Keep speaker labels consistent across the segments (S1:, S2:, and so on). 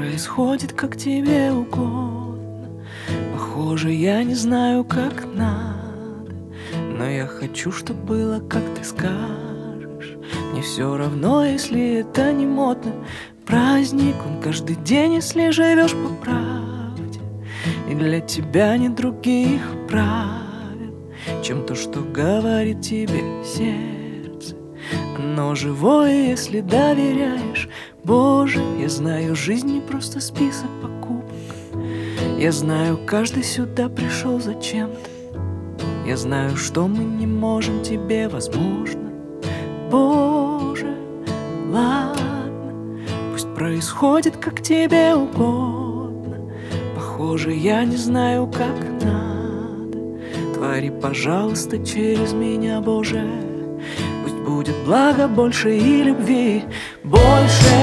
S1: происходит, как тебе угодно. Похоже, я не знаю, как надо, но я хочу, чтоб было, как ты скажешь. Мне все равно, если это не модно. Праздник, он каждый день, если живешь по правде. И для тебя нет других правил, чем то, что говорит тебе сердце. Оно живое, если доверяешь. Боже, я знаю, жизнь не просто список покупок. Я знаю, каждый сюда пришел зачем-то. Я знаю, что мы не можем, тебе возможно. Боже, ладно, пусть происходит, как тебе угодно. Похоже, я не знаю, как надо. Твори, пожалуйста, через меня, Боже. Пусть будет благо больше и любви. Больше,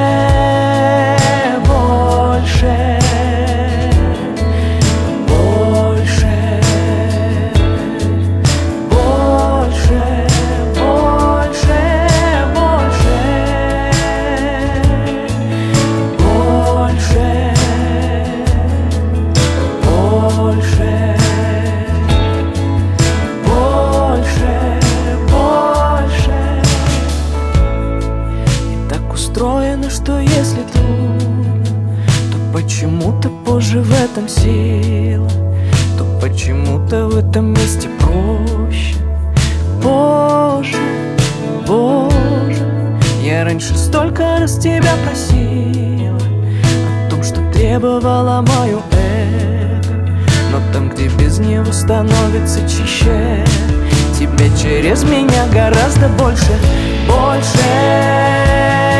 S1: больше, больше, больше, больше, больше, больше, больше. И так устроено, что если трудно, то почему-то позже в этом сила, то почему-то в этом месте проще. Боже, Боже, я раньше столько раз тебя просила о том, что требовала мое эго, но там, где без него становится чище, тебе через меня гораздо больше. Больше,